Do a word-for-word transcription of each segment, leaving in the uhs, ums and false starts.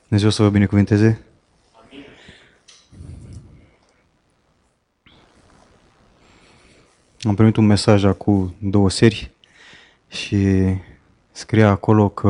Dumnezeu să vă binecuvinteze. Am primit un mesaj acum două seri și scria acolo că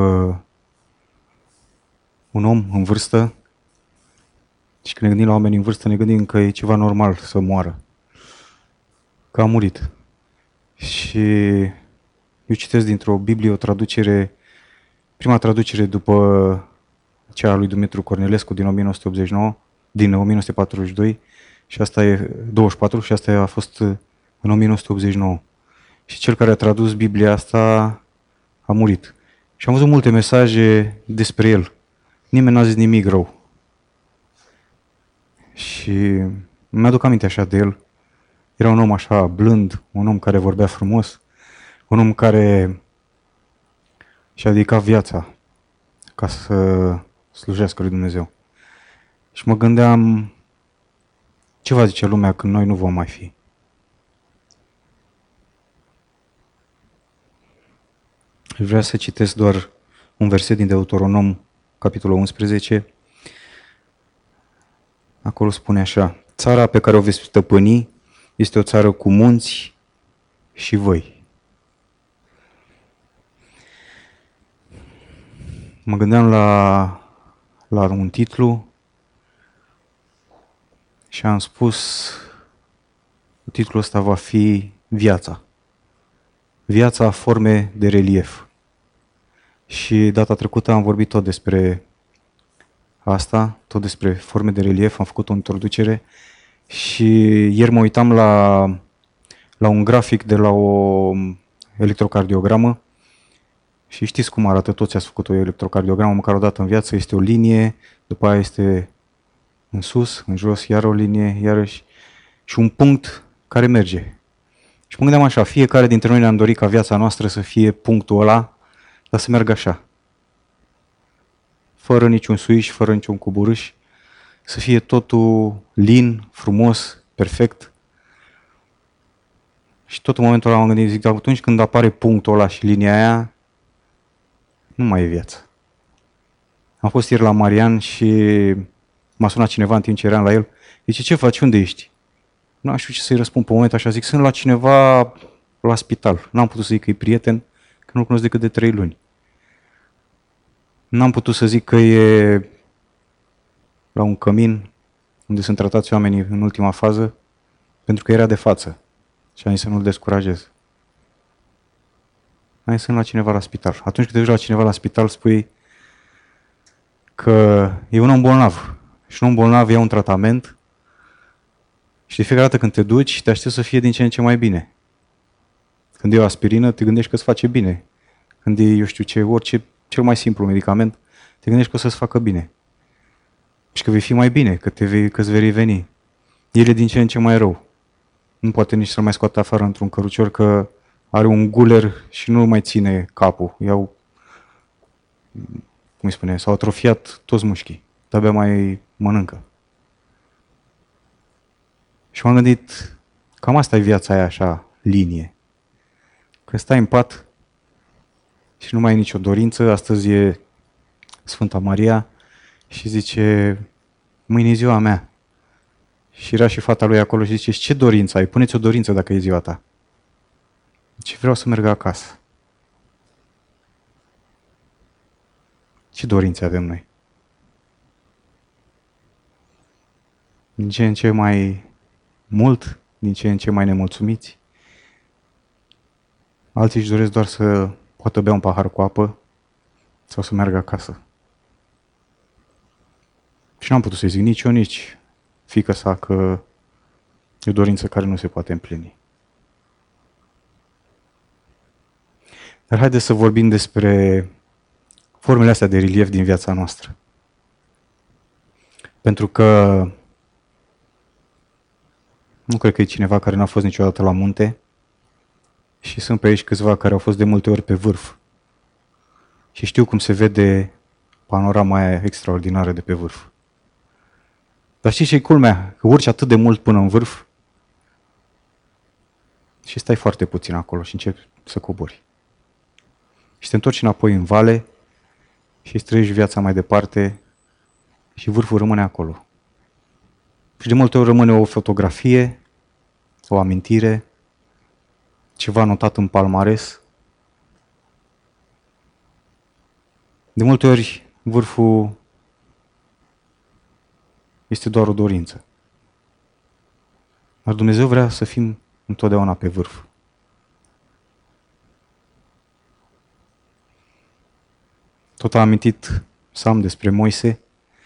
un om în vârstă, și când ne gândim la oameni în vârstă, ne gândim că e ceva normal să moară. Că a murit. Și eu citesc dintr-o Biblie o traducere, prima traducere după cea a lui Dumitru Cornelescu din o mie nouă sute optzeci și nouă, din o mie nouă sute patruzeci și doi, și asta e douăzeci și patru, și asta a fost în o mie nouă sute optzeci și nouă. Și cel care a tradus Biblia asta a murit. Și am văzut multe mesaje despre el. Nimeni n-a zis nimic rău. Și mi-aduc aminte așa de el. Era un om așa blând, un om care vorbea frumos, un om care și-a dedicat viața ca să slujească lui Dumnezeu. Și mă gândeam, ce va zice lumea când noi nu vom mai fi? Vreau să citesc doar un verset din Deuteronom, capitolul unsprezece. Acolo spune așa: țara pe care o veți stăpâni este o țară cu munți și văi. Mă gândeam la, la un titlu și am spus, titlul ăsta va fi Viața. Viața forme de relief. Și data trecută am vorbit tot despre asta, tot despre forme de relief, am făcut o introducere și ieri mă uitam la, la un grafic de la o electrocardiogramă și știți cum arată, toți ați făcut o electrocardiogramă măcar o dată în viață, este o linie, după aia este în sus, în jos, iar o linie, iarăși, și un punct care merge. Și mă gândeam așa, fiecare dintre noi ne-am dorit ca viața noastră să fie punctul ăla, dar să meargă așa. Fără niciun suiș, fără niciun cuburâș, să fie totul lin, frumos, perfect. Și tot în momentul ăla m-am gândit, zic, atunci când apare punctul ăla și linia aia, nu mai e viață. Am fost ieri la Marian și m-a sunat cineva în timp ce eram la el. Zice, ce faci? Unde ești? Nu știu ce să-i răspund pe moment așa. Zic, sunt la cineva la spital. N-am putut să zic că e prieten, că nu-l cunosc decât de trei luni. N-am putut să zic că e la un cămin unde sunt tratați oamenii în ultima fază, pentru că era de față. Și am zis să nu-l descurajez. Am zis, sunt la cineva la spital. Atunci când te duci la cineva la spital, spui că e un om bolnav. Și un om bolnav ia un tratament și de fiecare dată când te duci, te aștepți să fie din ce în ce mai bine. Când e o aspirină, te gândești că îți face bine. Când e, eu știu ce, orice, cel mai simplu medicament, te gândești că o să-ți facă bine. Și că vei fi mai bine, că, te vei, că îți vei reveni. El e din ce în ce mai rău. Nu poate nici să-l mai scoată afară într-un cărucior, că are un guler și nu mai ține capul. Iau, cum îi spune, s-au atrofiat toți mușchii. De-abia mai mănâncă. Și m-am gândit, cam asta e viața aia așa, linie. Că stai în pat și nu mai ai nicio dorință. Astăzi e Sfânta Maria și zice, mâine e ziua mea. Și era și fata lui acolo și zice, ce dorință ai? Puneți o dorință dacă e ziua ta. Zice, vreau să merg acasă. Ce dorințe avem noi? Din ce în ce mai mult, din ce în ce mai nemulțumiți. Alții își doresc doar să poată bea un pahar cu apă sau să meargă acasă. Și n-am putut să-i zic nici eu, nici fiica sa că e o dorință care nu se poate împlini. Dar haideți să vorbim despre formele astea de relief din viața noastră. Pentru că nu cred că e cineva care n-a fost niciodată la munte și sunt pe aici câțiva care au fost de multe ori pe vârf. Și știu cum se vede panorama aia extraordinară de pe vârf. Dar știi ce-i culmea? Că urci atât de mult până în vârf și stai foarte puțin acolo și începi să cobori. Și te întorci înapoi în vale și îți trăiești viața mai departe și vârful rămâne acolo. Și de multe ori rămâne o fotografie, o amintire, ceva notat în palmares. De multe ori vârful este doar o dorință. Dar Dumnezeu vrea să fim întotdeauna pe vârf. Tot am amintit Sam despre Moise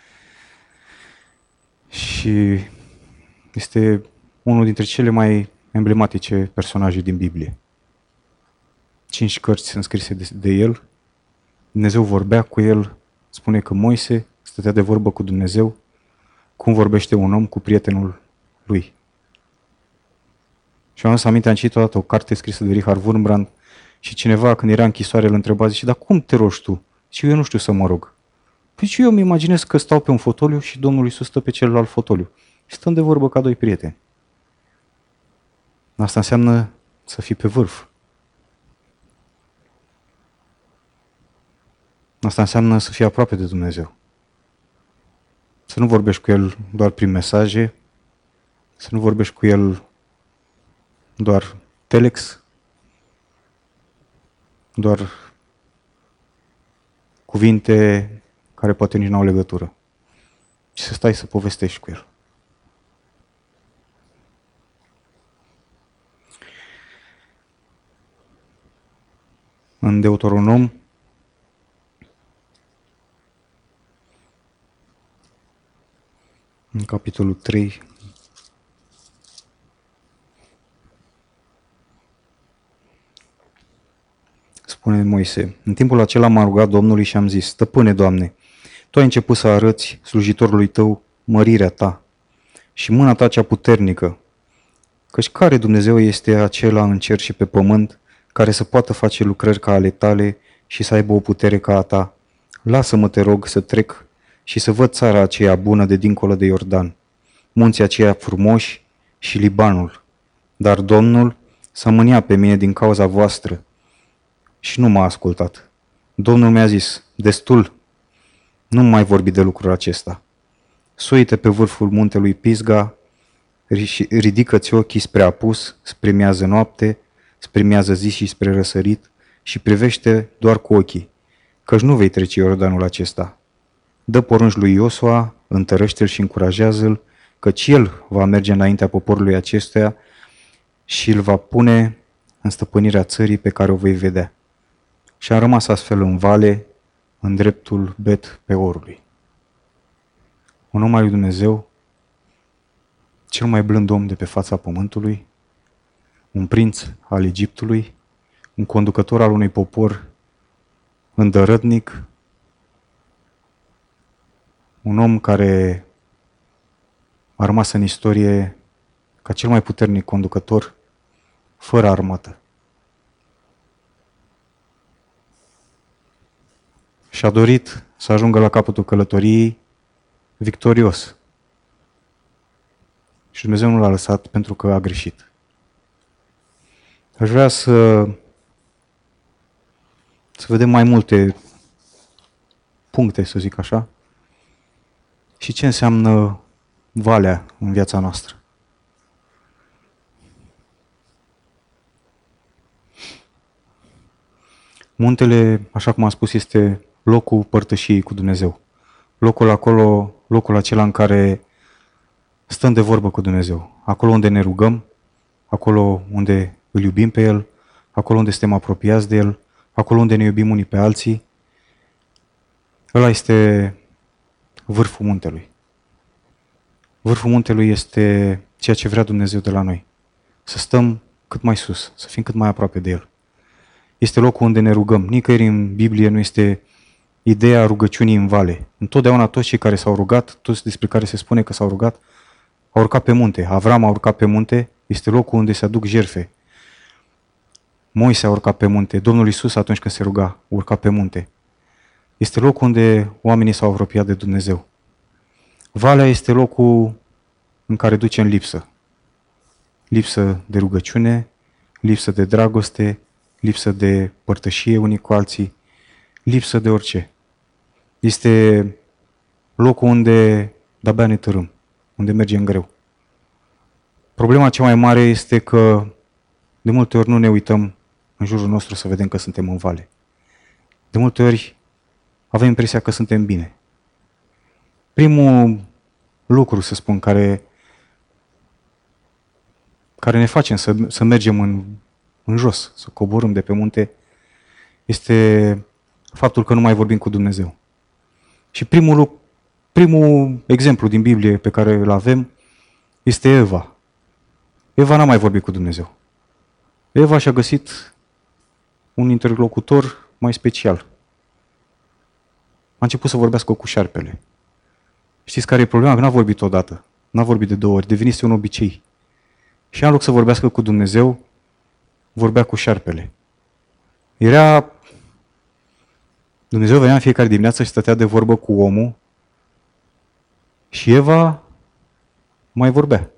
și este unul dintre cele mai emblematice personaje din Biblie. Cinci cărți sunt scrise de, de el. Dumnezeu vorbea cu el, spune că Moise stătea de vorbă cu Dumnezeu, cum vorbește un om cu prietenul lui. Și am să aminte, am citit odată o carte scrisă de Richard Wurmbrand și cineva, când era închisoare, îl întreba, zice, dar cum te rogi tu? Și eu nu știu să mă rog. Păi și eu îmi imaginez că stau pe un fotoliu și Domnul Iisus stă pe celălalt fotoliu. Și stăm de vorbă ca doi prieteni. Asta înseamnă să fii pe vârf. Asta înseamnă să fii aproape de Dumnezeu. Să nu vorbești cu El doar prin mesaje, să nu vorbești cu El doar telex, doar cuvinte care poate nici nu au legătură. Și să stai să povestești cu El. În Deuteronom, în capitolul trei, spune Moise, în timpul acela m-am rugat Domnului și am zis, Stăpâne, Doamne, Tu ai început să arăți slujitorului Tău mărirea Ta și mâna Ta cea puternică, căci care Dumnezeu este acela în cer și pe pământ care să poată face lucrări ca ale Tale și să aibă o putere ca a Ta? Lasă-mă, te rog, să trec și să văd țara aceea bună de dincolo de Iordan, munții aceia frumoși și Libanul. Dar Domnul s-a mâniat pe mine din cauza voastră și nu m-a ascultat. Domnul mi-a zis, destul, nu mai vorbi de lucrul acesta. Suite pe vârful muntelui Pisga, ridică-ți ochii spre apus, spre miază noapte, spre miază zi și spre răsărit și privește doar cu ochii, căci nu vei trece Iordanul acesta. Dă porunci lui Iosua, întărește-l și încurajează-l, căci el va merge înaintea poporului acestuia și îl va pune în stăpânirea țării pe care o vei vedea. Și am rămas astfel în vale, în dreptul Bet Peorului. Un om al lui Dumnezeu, cel mai blând om de pe fața pământului, un prinț al Egiptului, un conducător al unui popor îndărătnic, un om care a rămas în istorie ca cel mai puternic conducător fără armată. Și a dorit să ajungă la capătul călătoriei victorios. Și Dumnezeu nu l-a lăsat pentru că a greșit. Aș vrea să, să vedem mai multe puncte, să zic așa, și ce înseamnă valea în viața noastră. Muntele, așa cum am spus, este locul părtășiei cu Dumnezeu. Locul acolo, locul acela în care stăm de vorbă cu Dumnezeu. Acolo unde ne rugăm, acolo unde îl iubim pe El, acolo unde suntem apropiați de El, acolo unde ne iubim unii pe alții. Ăla este vârful muntelui. Vârful muntelui este ceea ce vrea Dumnezeu de la noi. Să stăm cât mai sus, să fim cât mai aproape de El. Este locul unde ne rugăm. Nicăieri în Biblie nu este ideea rugăciunii în vale. Întotdeauna toți cei care s-au rugat, toți despre care se spune că s-au rugat, au urcat pe munte. Avram a urcat pe munte, este locul unde se aduc jertfe. Moise a urcat pe munte, Domnul Iisus atunci când se ruga, urca pe munte. Este locul unde oamenii s-au apropiat de Dumnezeu. Valea este locul în care duce în lipsă. Lipsă de rugăciune, lipsă de dragoste, lipsă de părtășie unii cu alții, lipsă de orice. Este locul unde de-abia ne târâm, unde mergem greu. Problema cea mai mare este că de multe ori nu ne uităm în jurul nostru să vedem că suntem în vale. De multe ori avem impresia că suntem bine. Primul lucru, să spun, care, care ne facem să, să mergem în, în jos, să coborâm de pe munte, este faptul că nu mai vorbim cu Dumnezeu. Și primul, primul exemplu din Biblie pe care îl avem este Eva. Eva n-a mai vorbit cu Dumnezeu. Eva și-a găsit un interlocutor mai special. A început să vorbească cu șarpele. Știți care e problema? Că n-a vorbit odată. N-a vorbit de două ori. Devenise un obicei. Și în loc să vorbească cu Dumnezeu, vorbea cu șarpele. Era... Dumnezeu venea în fiecare dimineață și stătea de vorbă cu omul și Eva mai vorbea.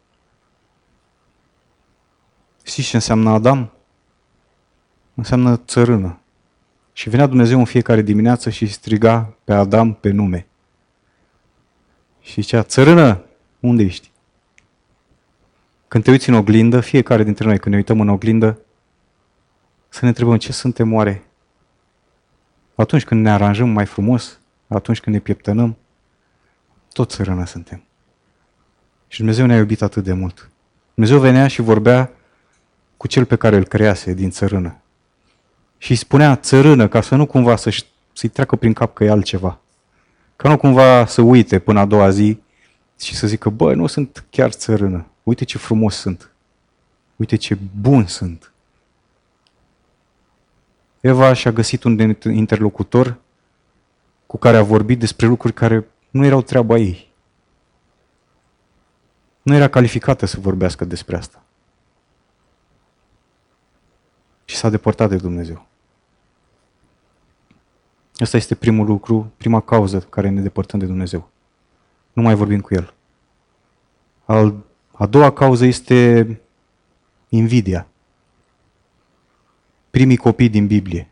Știți ce înseamnă Adam? Înseamnă țărână. Și venea Dumnezeu în fiecare dimineață și striga pe Adam pe nume. Și zicea, țărână, unde ești? Când te uiți în oglindă, fiecare dintre noi, când ne uităm în oglindă, să ne întrebăm ce suntem oare? Atunci când ne aranjăm mai frumos, atunci când ne pieptănăm, tot țărână suntem. Și Dumnezeu ne-a iubit atât de mult. Dumnezeu venea și vorbea cu cel pe care îl crease din țărână. Și îi spunea țărână, ca să nu cumva să-și, să-i treacă prin cap că e altceva. Ca nu cumva să uite până a doua zi și să zică, bă, nu sunt chiar țărână. Uite ce frumos sunt. Uite ce bun sunt. Eva și-a găsit un interlocutor cu care a vorbit despre lucruri care nu erau treaba ei. Nu era calificată să vorbească despre asta. Și s-a depărtat de Dumnezeu. Asta este primul lucru, prima cauză care ne depărtăm de Dumnezeu. Nu mai vorbim cu El. Al, a doua cauză este invidia. Primii copii din Biblie.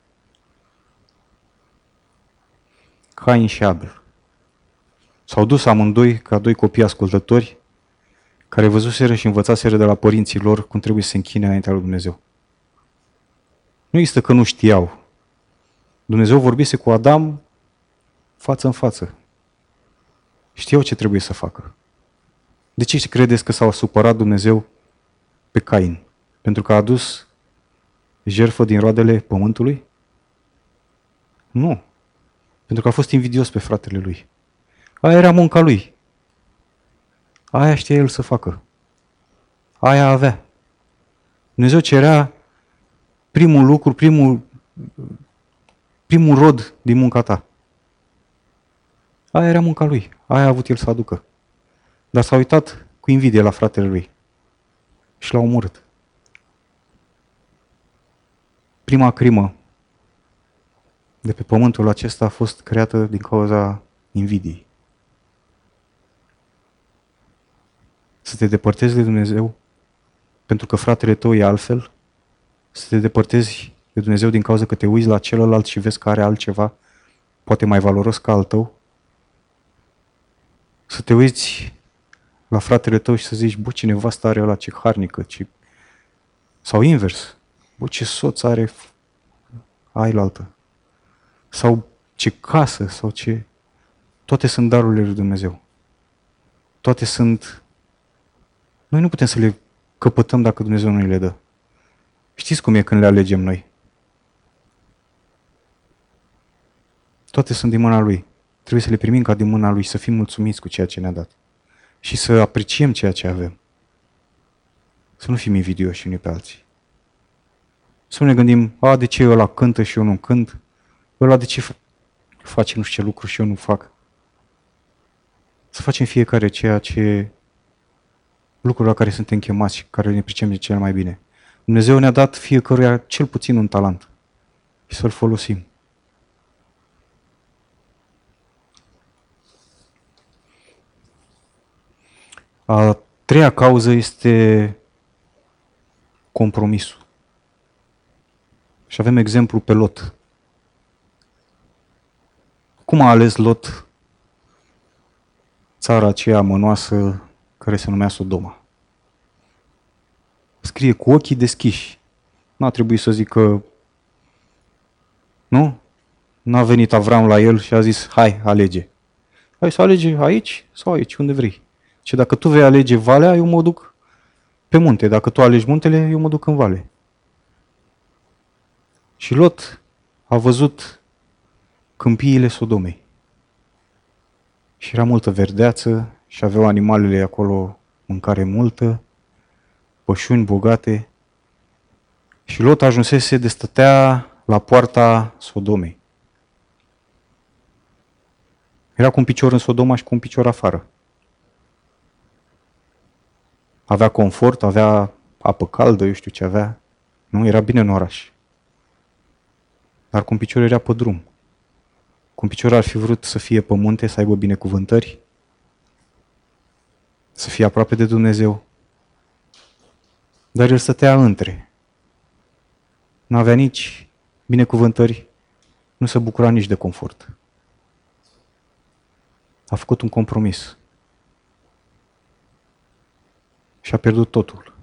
Cain și Abel. S-au dus amândoi ca doi copii ascultători care văzuseră și învățaseră de la părinții lor cum trebuie să se închine înaintea lui Dumnezeu. Nu există că nu știau. Dumnezeu vorbise cu Adam față în față. Știau ce trebuie să facă. De ce credeți că s-a supărat Dumnezeu pe Cain? Pentru că a adus jertfă din roadele pământului? Nu. Pentru că a fost invidios pe fratele lui. Aia era munca lui. Aia știa el să facă. Aia avea. Dumnezeu cerea primul lucru, primul, primul rod din munca ta. Aia era munca lui. Aia a avut el să aducă. Dar s-a uitat cu invidie la fratele lui. Și l-a omorât. Prima crimă de pe pământul acesta a fost creată din cauza invidiei. Să te depărtezi de Dumnezeu pentru că fratele tău e altfel, să te depărtezi de Dumnezeu din cauza că te uiți la celălalt și vezi că are altceva, poate mai valoros ca al tău, să te uiți la fratele tău și să zici, bă, ce nevastă are ăla, ce harnică, ce... sau invers, bă, ce soț are ailaltă, sau ce casă, sau ce... Toate sunt darurile lui Dumnezeu. Toate sunt... Noi nu putem să le căpătăm dacă Dumnezeu nu le dă. Știți cum e când le alegem noi? Toate sunt din mâna Lui. Trebuie să le primim ca din mâna Lui, să fim mulțumiți cu ceea ce ne-a dat. Și să apreciem ceea ce avem. Să nu fim invidioși unii pe alții. Să nu ne gândim, a, de ce ăla cântă și eu nu cânt? Ăla de ce face nu știu ce lucru și eu nu fac? Să facem fiecare ceea ce lucruri la care suntem chemați și care ne pricepem cel mai bine. Dumnezeu ne-a dat fiecăruia cel puțin un talent și să-l folosim. A treia cauză este compromisul. Și avem exemplu pe Lot. Cum a ales Lot țara aceea mănoasă care se numea Sodoma. Scrie cu ochii deschiși. N-a trebuit să zică, nu? N-a venit Avram la el și a zis, hai, alege. Hai să alege aici sau aici, unde vrei. Și dacă tu vei alege valea, eu mă duc pe munte. Dacă tu alegi muntele, eu mă duc în vale. Și Lot a văzut câmpiile Sodomei. Și era multă verdeață și aveau animalele acolo mâncare multă, pășuni bogate. Și Lot ajunsese de stătea la poarta Sodomei. Era cu un picior în Sodoma și cu un picior afară. Avea confort, avea apă caldă, eu știu ce avea. Nu, era bine în oraș. Dar cu un picior era pe drum. Cu un picior ar fi vrut să fie pe munte, să aibă binecuvântări, să fie aproape de Dumnezeu. Dar el stătea între. Nu avea nici binecuvântări, nu se bucura nici de confort. A făcut un compromis. Și a pierdut totul.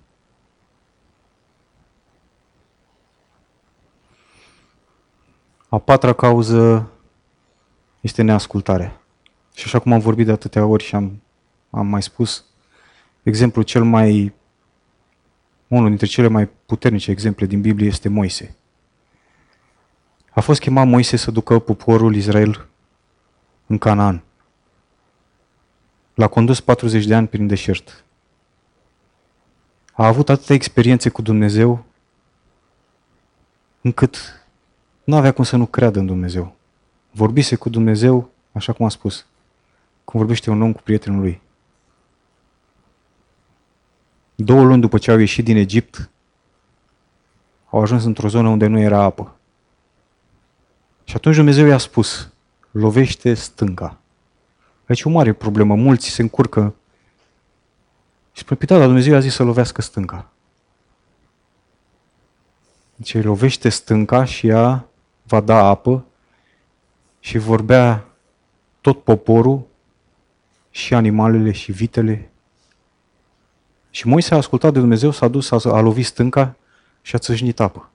A patra cauză este neascultarea. Și așa cum am vorbit de atâtea ori și am, am mai spus, exemplul cel mai, unul dintre cele mai puternice exemple din Biblie este Moise. A fost chemat Moise să ducă poporul Israel în Canaan. L-a condus patruzeci de ani prin deșert. A avut atâtea experiențe cu Dumnezeu, încât nu avea cum să nu creadă în Dumnezeu. Vorbise cu Dumnezeu, așa cum a spus, cum vorbește un om cu prietenul lui. Două luni după ce au ieșit din Egipt, au ajuns într-o zonă unde nu era apă. Și atunci Dumnezeu i-a spus, lovește stânca. Aici e o mare problemă, mulți se încurcă. Și spune, da, dar Dumnezeu i-a zis să lovească stânca. Deci îi lovește stânca și ea va da apă și vorbea tot poporul și animalele și vitele. Și Moise a ascultat de Dumnezeu, s-a dus, a, a lovit stânca și a țâșnit apă.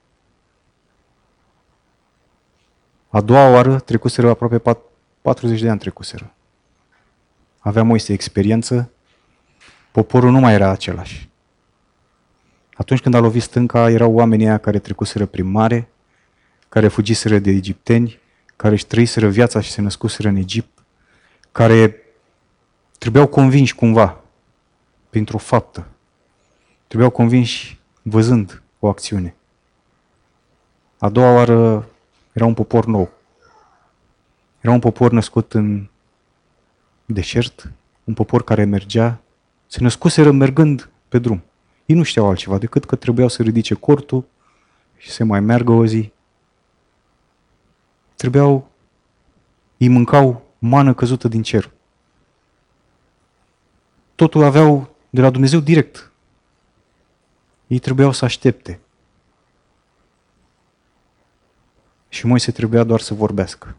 A doua oară trecuseră aproape patruzeci de ani trecuseră. Avea Moise experiență, poporul nu mai era același. Atunci când a lovit stânca, erau oamenii aia care trecuseră prin mare, care fugiseră de egipteni, care își trăiseră viața și se născuseră în Egipt, care trebuiau convinși cumva, printr-o faptă. Trebuiau convinși văzând o acțiune. A doua oară era un popor nou. Era un popor născut în deșert, un popor care mergea, se născuseră mergând pe drum. Ei nu știau altceva decât că trebuiau să ridice cortul și să mai meargă o zi. Trebuiau, îi mâncau mană căzută din cer. Totul aveau de la Dumnezeu direct. Ei trebuiau să aștepte. Și Moise trebuia doar să vorbească.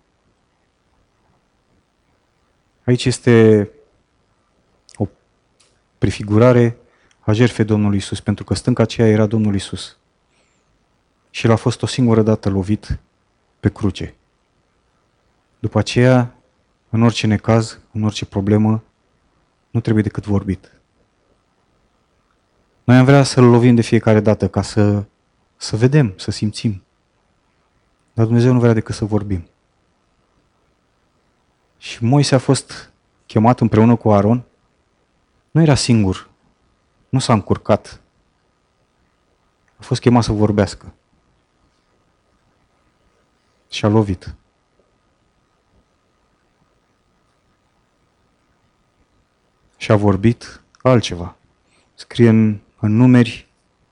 Aici este o prefigurare a jertfei Domnului Iisus, pentru că stânca aceea era Domnul Iisus. Și el a fost o singură dată lovit pe cruce. După aceea, în orice necaz, în orice problemă, nu trebuie decât vorbit. Noi am vrea să-L lovim de fiecare dată ca să, să vedem, să simțim. Dar Dumnezeu nu vrea decât să vorbim. Și Moise a fost chemat împreună cu Aron. Nu era singur. Nu s-a încurcat. A fost chemat să vorbească. Și a lovit. Și a vorbit altceva. Scrie în, în Numeri.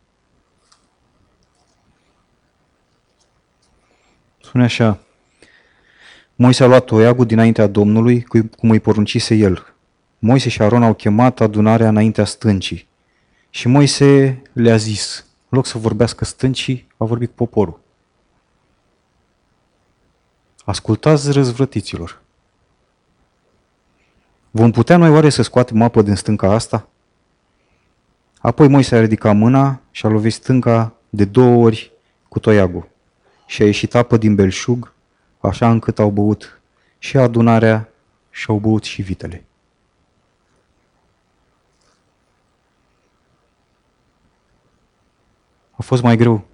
Spune așa. Moise a luat toiagul dinaintea Domnului, cum îi poruncise el. Moise și Aron au chemat adunarea înaintea stâncii. Și Moise le-a zis, în loc să vorbească stâncii, a vorbit poporul. Ascultați, răzvrătiților. Vom putea noi oare să scoatem apă din stânca asta? Apoi Moise a ridicat mâna și a lovit stânca de două ori cu toiagul și a ieșit apă din belșug, așa încât au băut și adunarea și au băut și vitele. A fost mai greu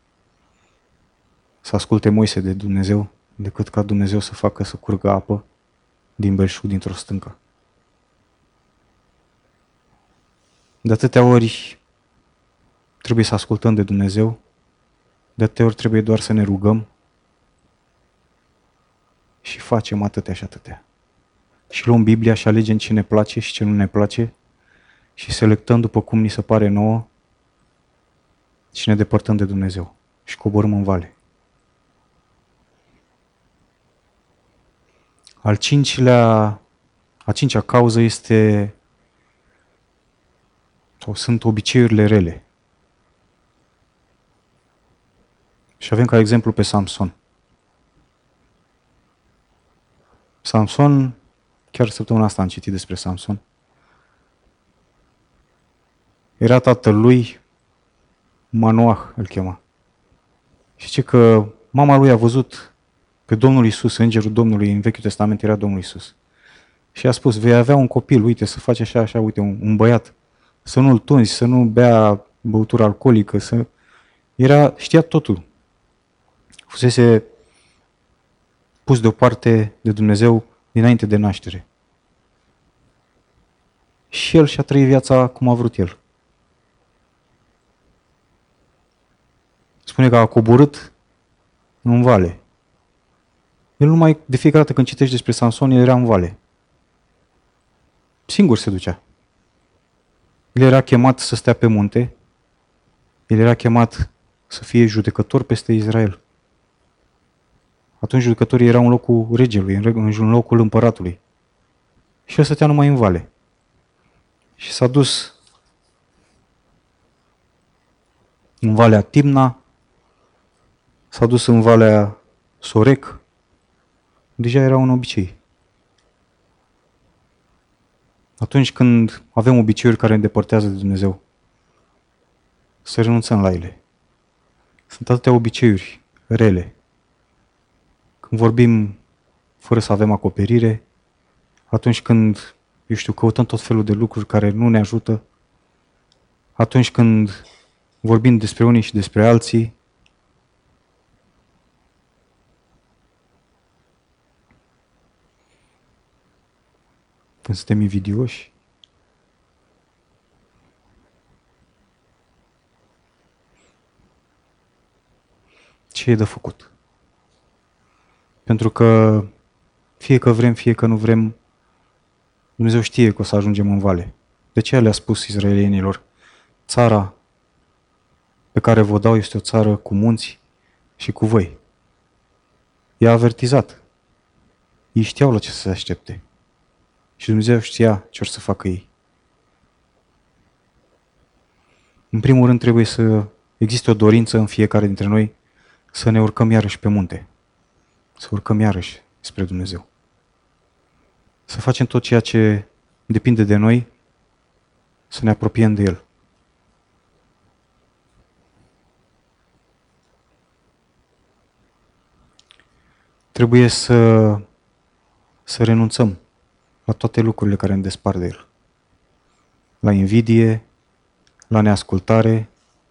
să asculte Moise de Dumnezeu decât ca Dumnezeu să facă să curgă apă din belșug dintr-o stâncă. De atâtea ori trebuie să ascultăm de Dumnezeu, de atâtea ori trebuie doar să ne rugăm și facem atâtea și atâtea. Și luăm Biblia și alegem ce ne place și ce nu ne place și selectăm după cum ni se pare nouă și ne depărtăm de Dumnezeu și coborâm în vale. Al cincilea, a cincea cauză este sau sunt obiceiurile rele. Și avem ca exemplu pe Samson. Samson, chiar săptămâna asta am citit despre Samson. Era tatăl lui, Manoah îl chema. Și zice că mama lui a văzut pe Domnul Iisus, îngerul Domnului, în Vechiul Testament era Domnul Iisus. Și a spus, vei avea un copil, uite, să faci așa, așa, uite, un, un băiat. Să nu-l tunzi, să nu bea băutură alcoolică, să... Era, știa totul. Fusese pus deoparte de Dumnezeu dinainte de naștere. Și el și-a trăit viața cum a vrut el. Spune că a coborât în vale. El numai, de fiecare dată când citești despre Samson, el era în vale. Singur se ducea. El era chemat să stea pe munte. El era chemat să fie judecător peste Israel. Atunci judecătorii erau în locul regelui, în locul împăratului. Și el stătea numai în vale. Și s-a dus în Valea Timna, s-a dus în Valea Sorec. Deja era un obicei. Atunci când avem obiceiuri care ne îndepărtează de Dumnezeu, să renunțăm la ele. Sunt atâtea obiceiuri rele. Când vorbim fără să avem acoperire, atunci când, eu știu, căutăm tot felul de lucruri care nu ne ajută, atunci când vorbim despre unii și despre alții, când suntem invidioși, ce e de făcut? Pentru că fie că vrem, fie că nu vrem, Dumnezeu știe că o să ajungem în vale. De ce le-a spus izraelienilor? Țara pe care vă dau este o țară cu munți și cu văi. I-a avertizat. Ei știau la ce să se aștepte. Și Dumnezeu știa ce or să facă ei. În primul rând trebuie să existe o dorință în fiecare dintre noi să ne urcăm iarăși pe munte. Să urcăm iarăși spre Dumnezeu. Să facem tot ceea ce depinde de noi, să ne apropiem de El. Trebuie să, să renunțăm la toate lucrurile care ne despart de El. La invidie, la neascultare,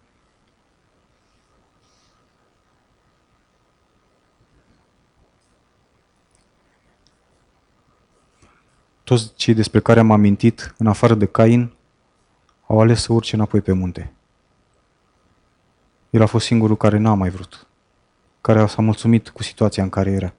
toți cei despre care am amintit, în afară de Cain, au ales să urce înapoi pe munte. El a fost singurul care n-a mai vrut, care s-a mulțumit cu situația în care era.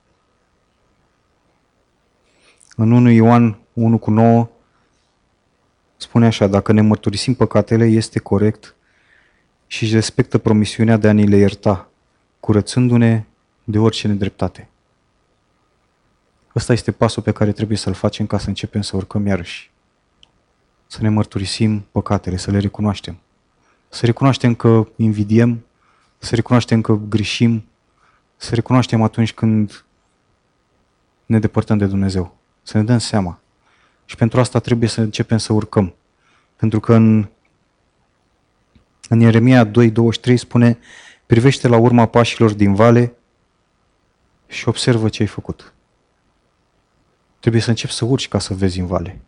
În unu Ioan unu cu nouă spune așa, dacă ne mărturisim păcatele, este corect și își respectă promisiunea de a ni le ierta, curățându-ne de orice nedreptate. Ăsta este pasul pe care trebuie să-l facem ca să începem să urcăm iarăși. Să ne mărturisim păcatele, să le recunoaștem. Să recunoaștem că invidiem, să recunoaștem că greșim, să recunoaștem atunci când ne depărtăm de Dumnezeu. Să ne dăm seama. Și pentru asta trebuie să începem să urcăm. Pentru că în, în Ieremia doi, douăzeci și trei spune: privește la urma pașilor din vale și observă ce ai făcut. Trebuie să începi să urci ca să vezi în vale.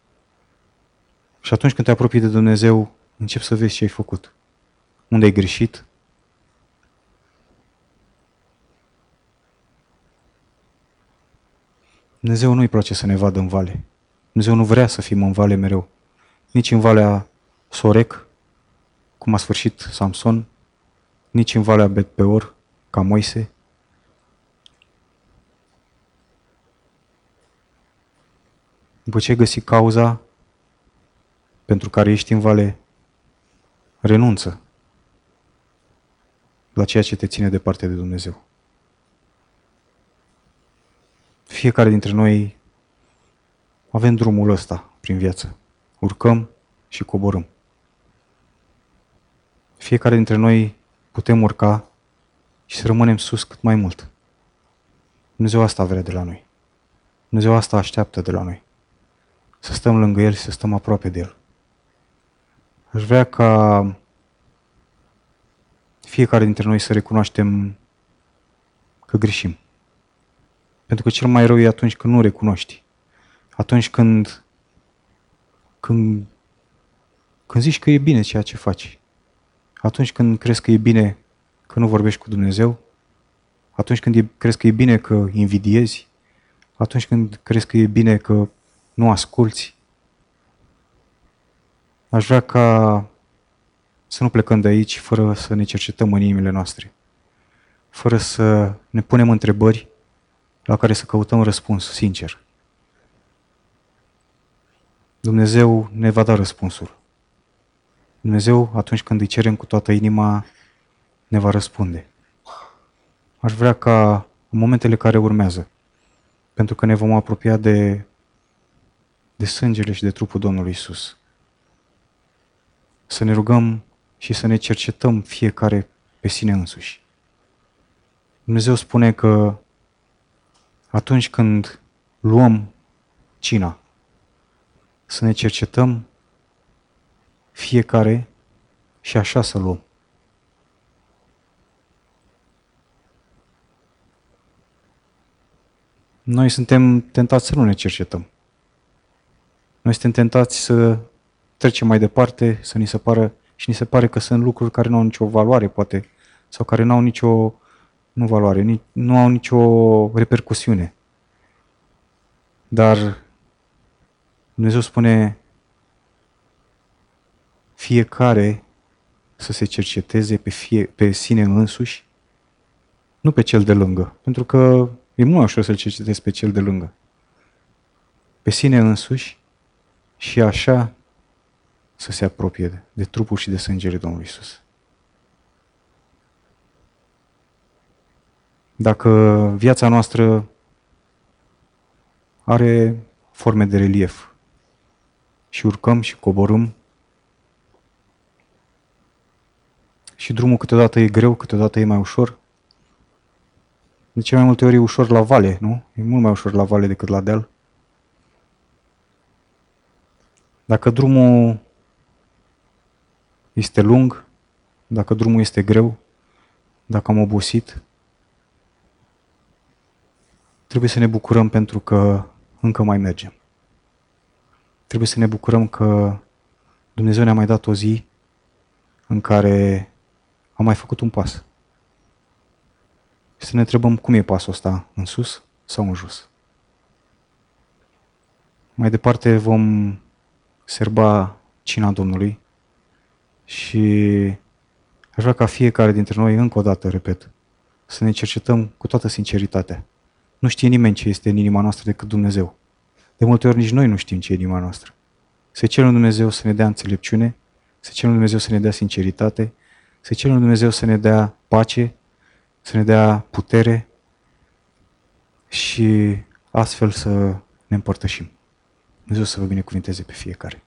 Și atunci când te apropii de Dumnezeu, începi să vezi ce ai făcut. Unde ai greșit. Dumnezeu nu-i place să ne vadă în vale. Dumnezeu nu vrea să fim în vale mereu. Nici în valea Sorec, cum a sfârșit Samson, nici în valea Bet-peor, ca Moise. După ce ai găsit cauza pentru care ești în vale, renunță la ceea ce te ține departe de Dumnezeu. Fiecare dintre noi avem drumul ăsta prin viață. Urcăm și coborâm. Fiecare dintre noi putem urca și să rămânem sus cât mai mult. Dumnezeu asta vrea de la noi. Dumnezeu asta așteaptă de la noi. Să stăm lângă El și să stăm aproape de El. Aș vrea ca fiecare dintre noi să recunoaștem că greșim. Pentru că cel mai rău e atunci când nu recunoști. Atunci când, când, când zici că e bine ceea ce faci. Atunci când crezi că e bine că nu vorbești cu Dumnezeu. Atunci când e, crezi că e bine că invidiezi. Atunci când crezi că e bine că nu asculți. Aș vrea ca să nu plecăm de aici fără să ne cercetăm în inimile noastre. Fără să ne punem întrebări la care să căutăm răspuns sincer. Dumnezeu ne va da răspunsul. Dumnezeu, atunci când îi cerem cu toată inima, ne va răspunde. Aș vrea ca în momentele care urmează, pentru că ne vom apropia de, de sângele și de trupul Domnului Iisus, să ne rugăm și să ne cercetăm fiecare pe sine însuși. Dumnezeu spune că atunci când luăm cina, să ne cercetăm fiecare și așa să luăm. Noi suntem tentați să nu ne cercetăm. Noi suntem tentați să trecem mai departe, să ni se pară, și ni se pare că sunt lucruri care nu au nicio valoare, poate, sau care nu au nicio nu valoare, nu au nicio repercusiune. Dar Dumnezeu spune fiecare să se cerceteze pe, fie, pe sine însuși, nu pe cel de lângă, pentru că e mult mai ușor să-l cercetezi pe cel de lângă. Pe sine însuși și așa să se apropie de, de trupul și de sângele Domnului Iisus. Dacă viața noastră are forme de relief și urcăm și coborâm și drumul câteodată e greu, câteodată e mai ușor, de cele mai multe ori e ușor la vale, nu? E mult mai ușor la vale decât la deal. Dacă drumul este lung, dacă drumul este greu, dacă am obosit, trebuie să ne bucurăm pentru că încă mai mergem. Trebuie să ne bucurăm că Dumnezeu ne-a mai dat o zi în care am mai făcut un pas. Să ne întrebăm cum e pasul ăsta, în sus sau în jos. Mai departe vom serba cina Domnului și aș vrea ca fiecare dintre noi, încă o dată, repet, să ne cercetăm cu toată sinceritatea. Nu știe nimeni ce este în inima noastră decât Dumnezeu. De multe ori nici noi nu știm ce e în inima noastră. Să cerem Dumnezeu să ne dea înțelepciune, să cerem Dumnezeu să ne dea sinceritate, să cerem Dumnezeu să ne dea pace, să ne dea putere și astfel să ne împărtășim. Dumnezeu să vă binecuvinteze pe fiecare.